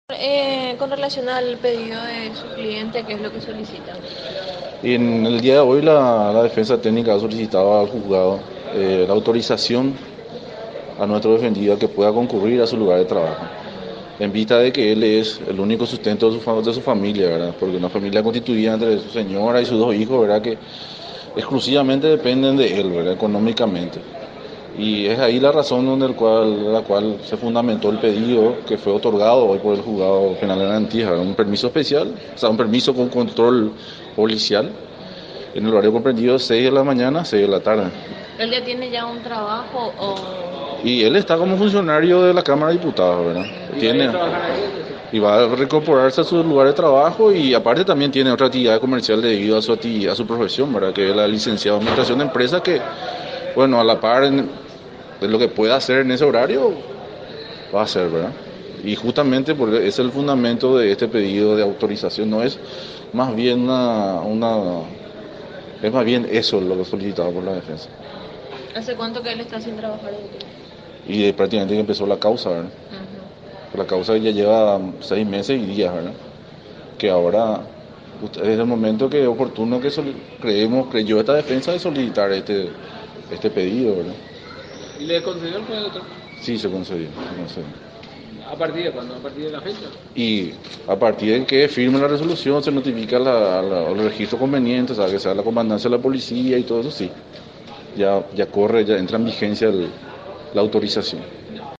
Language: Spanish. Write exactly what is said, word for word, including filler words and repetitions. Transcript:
Eh, con relación al pedido de su cliente, ¿qué es lo que solicita? Y en el día de hoy la, la defensa técnica ha solicitado al juzgado eh, la autorización a nuestro defendido a que pueda concurrir a su lugar de trabajo, en vista de que él es el único sustento de su, fa- de su familia, ¿verdad? Porque una familia constituida entre su señora y sus dos hijos, ¿verdad? Que exclusivamente dependen de él, ¿verdad? Económicamente. Y es ahí la razón donde el cual, la cual se fundamentó el pedido que fue otorgado hoy por el juzgado penal de garantías, ¿verdad? Un permiso especial, o sea, un permiso con control policial en el horario comprendido de seis de la mañana a seis de la tarde. ¿Él ya tiene ya un trabajo o...? Y él está como funcionario de la Cámara de Diputados, ¿verdad? ¿Y va a ir a Tiene, trabajar ahí entonces? y va a reincorporarse a su lugar de trabajo y aparte también tiene otra actividad comercial debido a su, actividad, a su profesión, ¿verdad? Que es la licenciada en Administración de Empresas que, bueno, a la par en- de lo que pueda hacer en ese horario, va a hacer, ¿verdad? Y justamente porque es el fundamento de este pedido de autorización, no es más bien una, una es más bien eso lo que solicitado por la defensa. ¿Hace cuánto que él está sin trabajar? Y eh, prácticamente que empezó la causa, ¿verdad? Ujú. La causa ya lleva seis meses y días, ¿verdad? Que ahora es el momento que es oportuno que soli- creemos, creyó esta defensa de solicitar este, este pedido, ¿verdad? ¿Y le concedió el juez, doctor? Sí, se concedió, se concedió. ¿A partir de cuándo? ¿A partir de la fecha? Y a partir de que firme la resolución se notifica la, la- el registro conveniente, o sea, que sea la comandancia de la policía y todo eso, sí. Ya, ya corre, ya entra en vigencia el- la autorización.